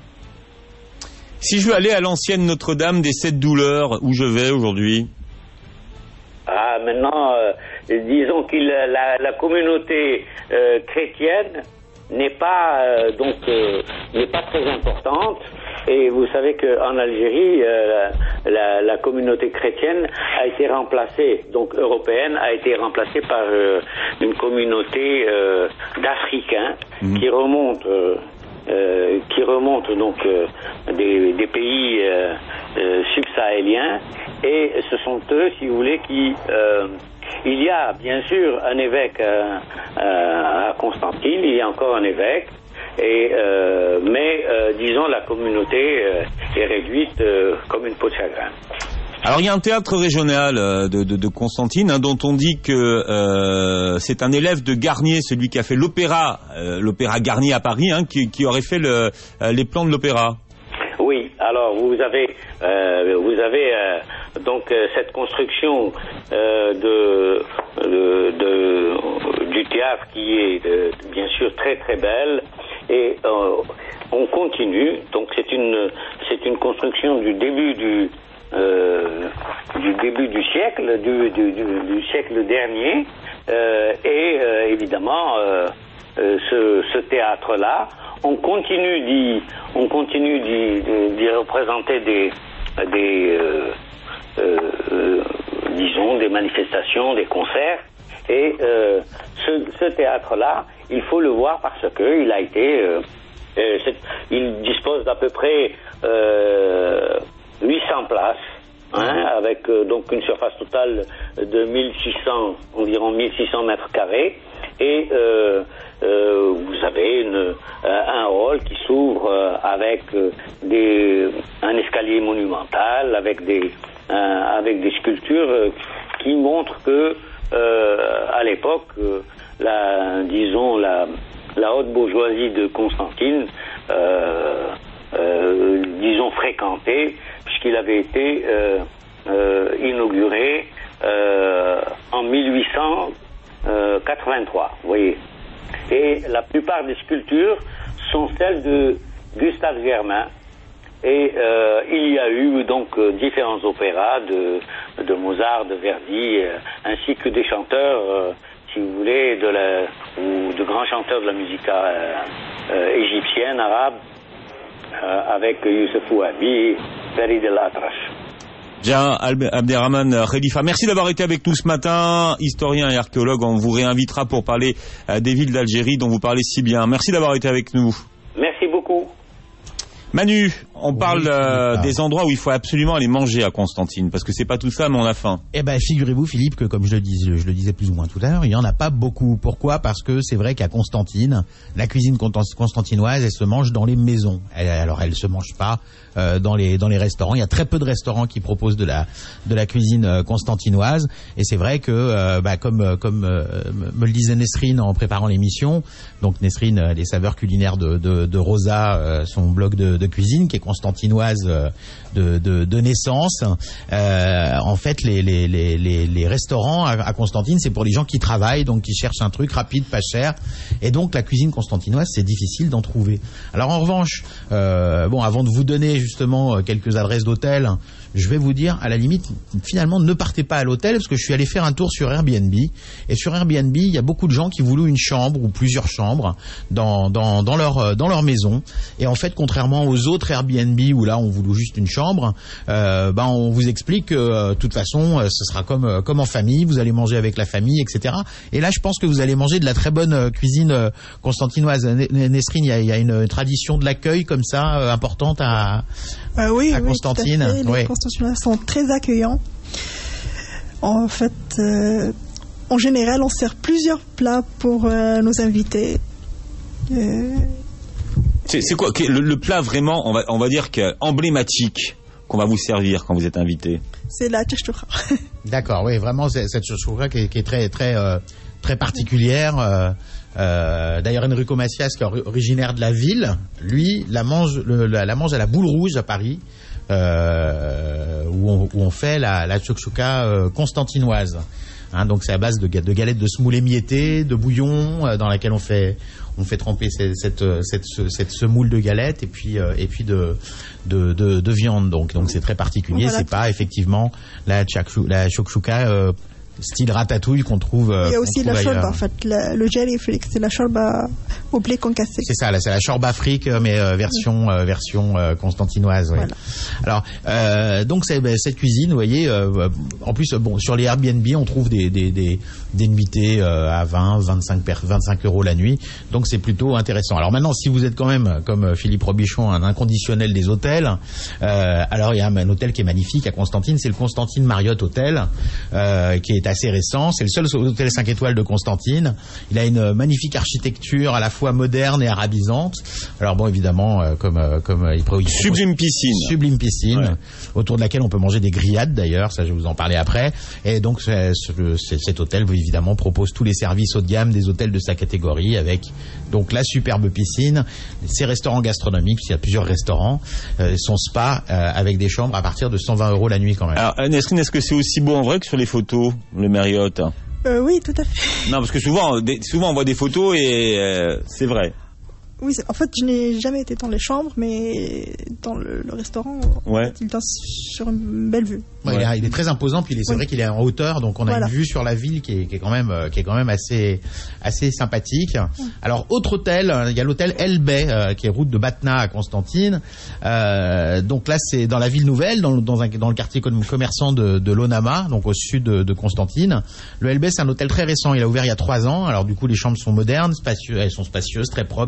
Si je veux aller à l'ancienne Notre-Dame des Sept Douleurs, où je vais aujourd'hui? Ah, maintenant, euh, disons que la, la communauté euh, chrétienne n'est pas euh, donc euh, n'est pas très importante, et vous savez qu'en Algérie euh, la, la communauté chrétienne a été remplacée, donc européenne, a été remplacée par euh, une communauté euh, d'Africains mmh. qui remonte euh, euh, qui remonte donc euh, des, des pays euh, euh, subsahéliens, et ce sont eux, si vous voulez, qui euh, il y a bien sûr un évêque euh, euh, à Constantine, il y a encore un évêque, et euh, mais euh, disons la communauté euh, est réduite euh, comme une peau de chagrin. Alors il y a un théâtre régional euh, de, de, de Constantine, hein, dont on dit que euh, c'est un élève de Garnier, celui qui a fait l'opéra, euh, l'opéra Garnier à Paris, hein, qui, qui aurait fait le, euh, les plans de l'opéra. Oui, alors vous avez euh, vous avez euh, donc euh, cette construction euh, de, de, de du théâtre qui est euh, bien sûr très très belle, et euh, on continue. Donc c'est une c'est une construction du début du euh, du début du siècle du du, du, du siècle dernier, euh, et euh, évidemment euh, euh, ce, ce théâtre là, on continue d'y, on continue d'y, d'y représenter des, des, euh, euh, disons, des manifestations, des concerts. Et euh, ce, ce théâtre-là, il faut le voir parce que il a été, euh, Euh, c'est, il dispose d'à peu près euh, huit cents places, hein, avec euh, donc une surface totale de mille six cents, environ mille six cents mètres carrés, et euh, euh, vous avez une, euh, un hall qui s'ouvre euh, avec euh, des, un escalier monumental, avec des, euh, avec des sculptures euh, qui montrent que euh, à l'époque, euh, la, disons la, la haute bourgeoisie de Constantine, euh, euh, disons fréquentée, puisqu'il avait été euh, euh, inauguré euh, en mille huit cent quatre-vingt-trois, vous voyez. Et la plupart des sculptures sont celles de Gustave Germain. Et euh, il y a eu donc euh, différents opéras de, de Mozart, de Verdi, euh, ainsi que des chanteurs, euh, si vous voulez, de la, ou de grands chanteurs de la musique euh, euh, égyptienne, arabe, euh, avec Youssef Ouabi, Farid El Atrache. Bien, Abderrahmane Khalifa, merci d'avoir été avec nous ce matin, historien et archéologue. On vous réinvitera pour parler euh, des villes d'Algérie dont vous parlez si bien. Merci d'avoir été avec nous. Merci beaucoup. Manu, on oui, parle euh, ah. des endroits où il faut absolument aller manger à Constantine, parce que c'est pas tout ça, mais on a faim. Eh ben, figurez-vous, Philippe, que comme je le, dis, je le disais plus ou moins tout à l'heure, il n'y en a pas beaucoup. Pourquoi ? Parce que c'est vrai qu'à Constantine, la cuisine constantinoise, elle se mange dans les maisons. Elle, alors, elle se mange pas euh, dans les dans les restaurants. Il y a très peu de restaurants qui proposent de la de la cuisine euh, constantinoise. Et c'est vrai que, euh, bah, comme comme euh, me le disait Nesrine en préparant l'émission, donc Nesrine, euh, les saveurs culinaires de de, de Rosa, euh, son blog de, de cuisine qui est constantinoise euh, de, de de naissance. Euh, en fait, les les les les, les restaurants à, à Constantine, c'est pour les gens qui travaillent, donc qui cherchent un truc rapide, pas cher. Et donc la cuisine constantinoise, c'est difficile d'en trouver. Alors en revanche, euh, bon, avant de vous donner justement quelques adresses d'hôtels, je vais vous dire, à la limite, finalement, ne partez pas à l'hôtel, parce que je suis allé faire un tour sur Airbnb. Et sur Airbnb, il y a beaucoup de gens qui vous louent une chambre ou plusieurs chambres dans, dans, dans leur, dans leur maison. Et en fait, contrairement aux autres Airbnb où là, on vous loue juste une chambre, euh, ben, on vous explique que, euh, de toute façon, ce sera comme, comme en famille, vous allez manger avec la famille, et cetera. Et là, je pense que vous allez manger de la très bonne cuisine constantinoise. Nesrine, il y a, il y a une tradition de l'accueil comme ça, euh, importante à, euh, oui, à oui, Constantine. Tout à fait. Les oui. Constantinois sont très accueillants. En fait, euh, en général, on sert plusieurs plats pour euh, nos invités. Euh... C'est, c'est quoi le, le plat vraiment, on va, on va dire que emblématique qu'on va vous servir quand vous êtes invité? C'est la tchouchoura. D'accord, oui, vraiment, c'est, cette tchouchoura qui est, qui est très, très, euh, très particulière. Euh, euh, d'ailleurs, Enrico Macias, qui est originaire de la ville, lui, la mange, le, la, la mange à la Boule Rouge à Paris. Euh, où, on, où on fait la, la chouchouka euh, constantinoise. Hein, donc c'est à base de, de galettes de semoule émiettées, de bouillon euh, dans laquelle on fait on fait tremper cette cette, cette, cette semoule de galettes et puis euh, et puis de de, de de viande. Donc donc c'est très particulier. Voilà. C'est pas effectivement la chouchouka la chouchouka euh, style ratatouille qu'on trouve. Euh, Il y a aussi la ailleurs. shorba, en fait, la, le jerry flake, c'est la shorba au blé concassé. C'est ça, là, c'est la shorba afrique, mais euh, version euh, version euh, constantinoise. Ouais. Voilà. Alors, euh, donc c'est, ben, cette cuisine, vous voyez, euh, en plus, bon, sur les Airbnb, on trouve des des des, des nuitées euh, à vingt, vingt-cinq, vingt-cinq euros la nuit, donc c'est plutôt intéressant. Alors maintenant, si vous êtes quand même, comme Philippe Robichon, un inconditionnel des hôtels, euh, alors il y a un, un hôtel qui est magnifique à Constantine, c'est le Constantine Marriott Hotel, euh, qui est assez récent. C'est le seul hôtel cinq étoiles de Constantine. Il a une magnifique architecture à la fois moderne et arabisante. Alors bon, évidemment, euh, comme euh, comme euh, il propose sublime piscine, sublime piscine, ouais. Autour de laquelle on peut manger des grillades d'ailleurs. Ça, je vais vous en parler après. Et donc, c'est, c'est, cet hôtel, évidemment, propose tous les services haut de gamme des hôtels de sa catégorie, avec donc la superbe piscine, ses restaurants gastronomiques. Il y a plusieurs restaurants, euh, son spa euh, avec des chambres à partir de cent vingt euros la nuit quand même. Alors, Nesrine, est-ce que c'est aussi beau en vrai que sur les photos, le Marriott? euh, Oui, tout à fait. Non, parce que souvent, des, souvent on voit des photos et euh, c'est vrai. Oui, en fait, je n'ai jamais été dans les chambres, mais dans le, le restaurant, ouais. En fait, il danse sur une belle vue. Ouais, ouais. Il est très imposant, puis c'est oui. vrai qu'il est en hauteur, donc on a voilà. une vue sur la ville qui est, qui est quand même, qui est quand même assez, assez sympathique. Oui. Alors, autre hôtel, il y a l'hôtel El Bey, euh, qui est route de Batna à Constantine. Euh, donc là, c'est dans la ville nouvelle, dans, dans, un, dans le quartier commerçant de, de l'Onama, donc au sud de, de Constantine. Le El Bey, c'est un hôtel très récent. Il a ouvert il y a trois ans. Alors du coup, les chambres sont modernes, spacieuses, elles sont spacieuses, très propres, bien équipées.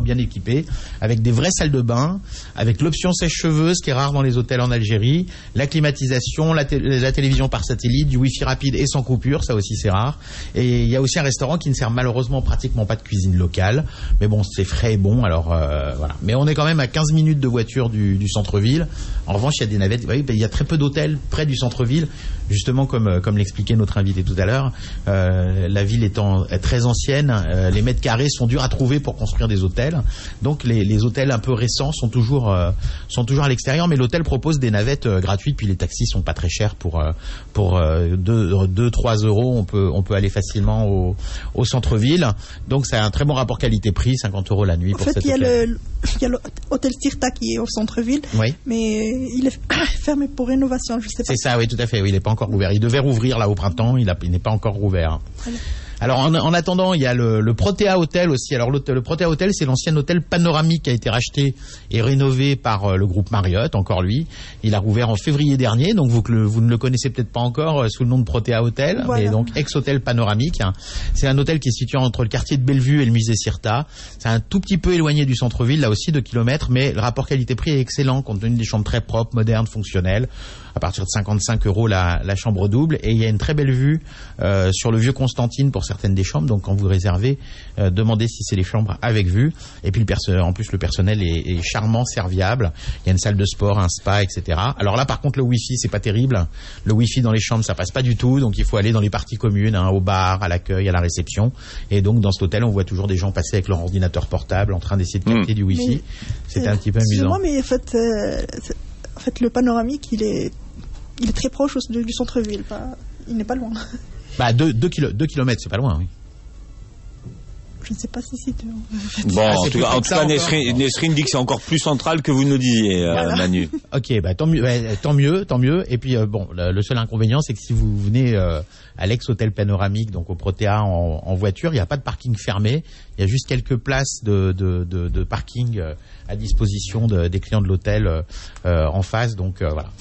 équipé, avec des vraies salles de bain, avec l'option sèche-cheveux, ce qui est rare dans les hôtels en Algérie, la climatisation, la, té- la télévision par satellite, du wifi rapide et sans coupure, ça aussi c'est rare. Et il y a aussi un restaurant qui ne sert malheureusement pratiquement pas de cuisine locale, mais bon, c'est frais et bon, alors euh, voilà. Mais on est quand même à quinze minutes de voiture du, du centre-ville. En revanche, il y a des navettes, vous voyez, il y a très peu d'hôtels près du centre-ville, justement comme, comme l'expliquait notre invité tout à l'heure. Euh, la ville étant très ancienne, euh, les mètres carrés sont durs à trouver pour construire des hôtels. Donc les, les hôtels un peu récents sont toujours, euh, sont toujours à l'extérieur, mais l'hôtel propose des navettes euh, gratuites, puis les taxis sont pas très chers pour, euh, pour euh, deux trois euros, on peut, on peut aller facilement au, au centre-ville. Donc c'est un très bon rapport qualité-prix, cinquante euros la nuit en pour fait, cet il y a hôtel. le, il y a l'hôtel Sirta qui est au centre-ville, Oui. mais il est fermé pour rénovation, je sais pas. C'est ça, oui, tout à fait. Oui, il n'est pas encore ouvert. Il devait rouvrir là au printemps, il, a, il n'est pas encore rouvert. Voilà. Alors en, en attendant, il y a le, le Protea Hotel aussi. Alors le Protea Hotel, c'est l'ancien hôtel panoramique qui a été racheté et rénové par euh, le groupe Marriott, encore lui. Il a rouvert en février dernier, donc vous, le, vous ne le connaissez peut-être pas encore euh, sous le nom de Protea Hotel, voilà. Mais donc ex-hôtel panoramique. Hein. C'est un hôtel qui est situé entre le quartier de Bellevue et le musée Sirta. C'est un tout petit peu éloigné du centre-ville, là aussi, deux kilomètres, mais le rapport qualité-prix est excellent, compte tenu des chambres très propres, modernes, fonctionnelles. À partir de cinquante-cinq euros la, la chambre double, et il y a une très belle vue euh, sur le vieux Constantine pour certaines des chambres. Donc quand vous réservez, euh, demandez si c'est les chambres avec vue. Et puis le perso- en plus le personnel est, est charmant, serviable. Il y a une salle de sport, un spa, et cetera. Alors là par contre le wifi c'est pas terrible. Le wifi dans les chambres ça passe pas du tout, donc il faut aller dans les parties communes, hein, au bar, à l'accueil, à la réception. Et donc dans cet hôtel on voit toujours des gens passer avec leur ordinateur portable en train d'essayer de capter mmh. du wifi. Mais, C'était euh, un petit peu amusant. Excusez-moi, mais en fait, euh, en fait le panoramique il est Il est très proche du centre-ville, pas... il n'est pas loin. Bah, deux, deux, kilo, deux kilomètres, c'est pas loin, oui. Je ne sais pas si c'est... Bon, ah, en tout cas, en tout cas Nesrine, Nesrine dit que c'est encore plus central que vous nous disiez, euh, voilà. Manu. Ok, bah, tant mieux, bah, tant mieux, tant mieux. Et puis, euh, bon, le, le seul inconvénient, c'est que si vous venez euh, à l'ex-hôtel panoramique, donc au Protea en, en voiture, il n'y a pas de parking fermé. Il y a juste quelques places de, de, de, de parking euh, à disposition de, des clients de l'hôtel euh, en face. Donc euh, voilà.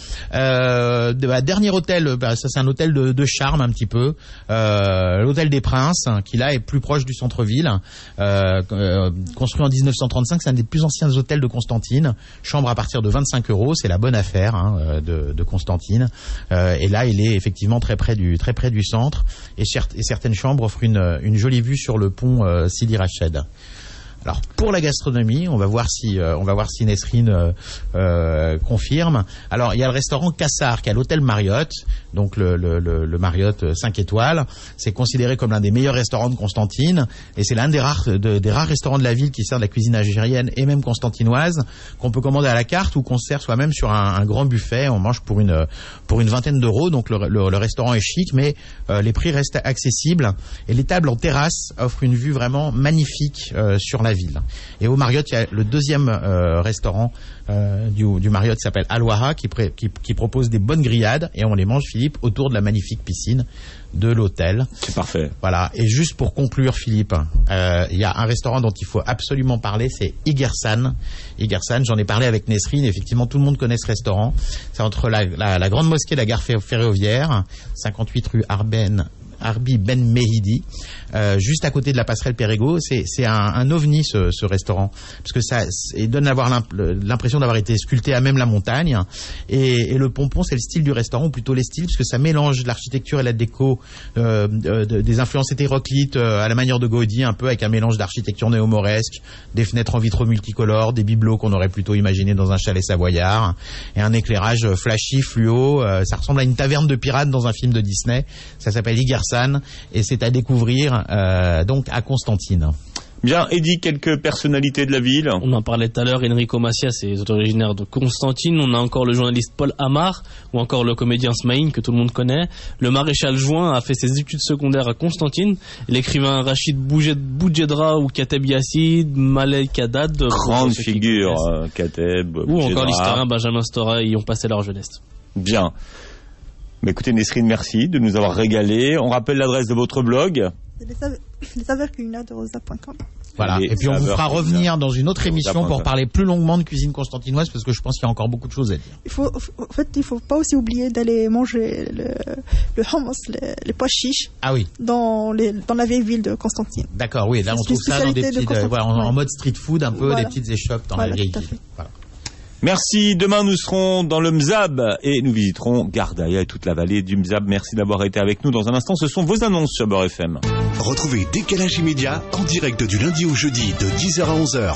Euh, bah, dernier hôtel, bah, ça c'est un hôtel de, de charme un petit peu. Euh, L'hôtel des Princes, hein, qui là est plus proche du centre-ville. Euh, euh, construit en dix-neuf cent trente-cinq, c'est un des plus anciens hôtels de Constantine. Chambre à partir de vingt-cinq euros, c'est la bonne affaire hein, de, de Constantine. Euh, et là, il est effectivement très près du très près du centre. Et, cer- et certaines chambres offrent une, une jolie vue sur le pont euh, Sidi Rached. Alors pour la gastronomie, on va voir si euh, on va voir si Nesrine euh, euh, confirme. Alors il y a le restaurant Cassar qui est à l'hôtel Marriott, donc le, le, le, le Marriott cinq étoiles. C'est considéré comme l'un des meilleurs restaurants de Constantine et c'est l'un des rares de, des rares restaurants de la ville qui sert de la cuisine algérienne et même constantinoise qu'on peut commander à la carte ou qu'on sert soi-même sur un, un grand buffet. On mange pour une pour une vingtaine d'euros. Donc le, le, le restaurant est chic, mais euh, les prix restent accessibles et les tables en terrasse offrent une vue vraiment magnifique euh, sur la ville. Et au Marriott, il y a le deuxième euh, restaurant euh, du, du Marriott qui s'appelle Al-Waha qui, pré, qui, qui propose des bonnes grillades et on les mange, Philippe, autour de la magnifique piscine de l'hôtel. C'est parfait. Voilà. Et juste pour conclure, Philippe, euh, il y a un restaurant dont il faut absolument parler, c'est Igersan. Igersan, j'en ai parlé avec Nesrine. Effectivement, tout le monde connaît ce restaurant. C'est entre la, la, la grande mosquée de la gare ferroviaire, cinquante-huit rue Arben. Arbi Ben Mehidi, euh, juste à côté de la passerelle Pérego. C'est, c'est un, un ovni ce, ce restaurant, parce que ça il donne avoir l'impression d'avoir été sculpté à même la montagne. Et, et le pompon, c'est le style du restaurant, ou plutôt les styles, parce que ça mélange l'architecture et la déco, euh, de, de, des influences hétéroclites euh, à la manière de Gaudi, un peu avec un mélange d'architecture néo-mauresque, des fenêtres en vitraux multicolores, des bibelots qu'on aurait plutôt imaginé dans un chalet savoyard, et un éclairage flashy, fluo. Euh, ça ressemble à une taverne de pirates dans un film de Disney. Ça s'appelle Igersan. Et c'est à découvrir euh, donc à Constantine. Bien, Eddy, quelques personnalités de la ville. On en parlait tout à l'heure, Enrico Macias est originaire de Constantine. On a encore le journaliste Paul Amar, ou encore le comédien Smaïn, que tout le monde connaît. Le maréchal Juin a fait ses études secondaires à Constantine. L'écrivain Rachid Boudjedra ou Kateb Yassid, Malek Haddad. Grande figure, euh, Kateb, ou encore l'historien Benjamin Stora, y ont passé leur jeunesse. Bien. Bah écoutez Nesrine, merci de nous avoir régalé. On rappelle l'adresse de votre blog. Les saveurs culinaires de rosa point com. Voilà. Les et puis on vous fera revenir dans une autre émission Zapanta. pour parler plus longuement de cuisine constantinoise parce que je pense qu'il y a encore beaucoup de choses à dire. Il faut, en fait, il faut pas aussi oublier d'aller manger le, le hummus, les, les pois chiches. Ah oui. Dans les, dans la vieille ville de Constantine. D'accord, oui. Là, on trouve ça dans des petites, euh, voilà, en, ouais. en mode street food, un peu, voilà. des petites échoppes dans voilà, la vieille tout à ville. fait. Voilà. Merci. Demain, nous serons dans le Mzab et nous visiterons Gardaïa et toute la vallée du Mzab. Merci d'avoir été avec nous. Dans un instant, ce sont vos annonces sur Beurre F M. Retrouvez Décalage immédiat en direct du lundi au jeudi de dix heures à onze heures